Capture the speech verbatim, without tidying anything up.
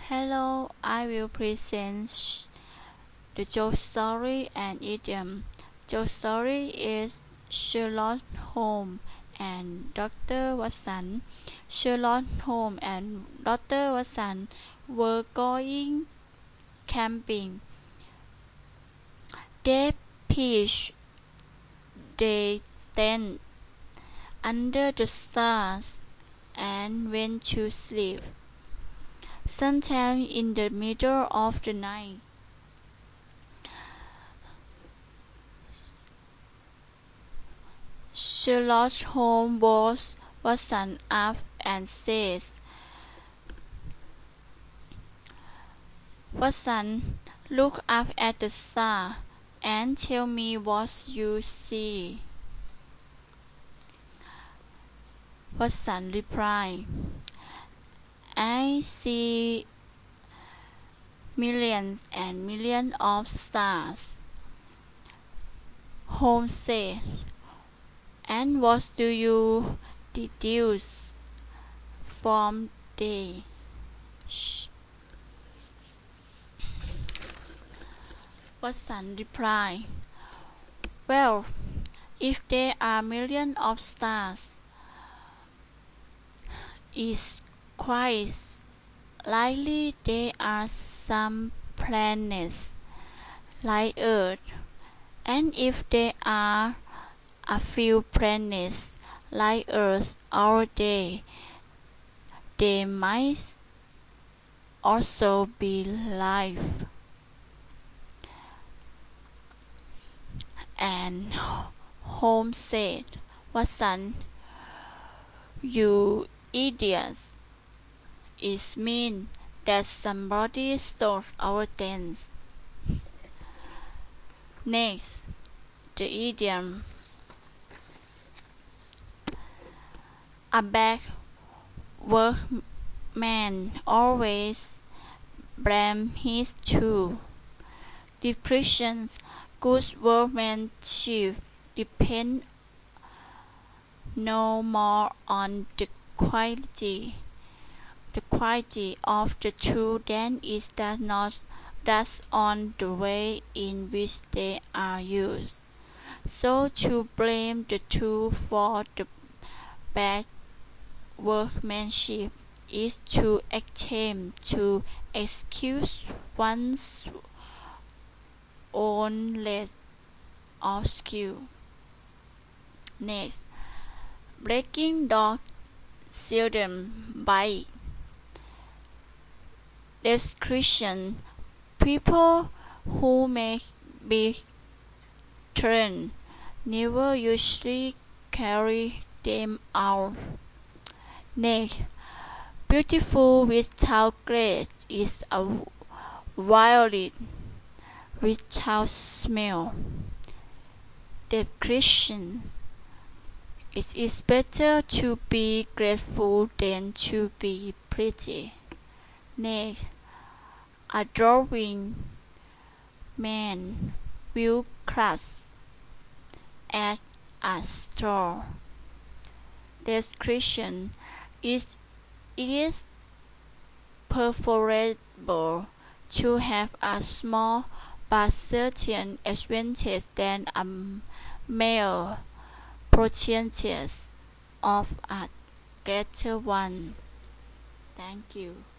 Hello, I will present the joke story and idiom. Joke story is Sherlock Holmes and Doctor Watson. Sherlock Holmes and Doctor Watson were going camping. They pitched their tent under the stars and went to sleep. Sometime in the middle of the night, Sherlock Holmes woke Watson up and says, "Watson, look up at the star and tell me what you see." Watson replied, "I see millions and millions of stars." Holmes said, "And what do you deduce from them?" Watson replied, "Well, if there are millions of stars, it's quite likely there are some planets like Earth, and if there are a few planets like Earth out there, there might also be life." And Holmes said, "Watson, you idiots! It means that somebody stole our tent." Next, the idiom. A bad workman always blames his tool. Descriptions: good workmanship depends no more on the quality the quality of the tool than it does not does on the way in which they are used. So to blame the tool for the bad workmanship is to attempt to excuse one's own lack of skill. Next, barking dogs seldom bite. Description: people who make big threats never usually carry them out. Next, beautiful without grace is a violet without smell. Description: it is better to be grateful than to be pretty. Next, a drawing man will clasp at a straw. Description: it is preferable to have a small but certain advantage than a mere percentage of a greater one. Thank you.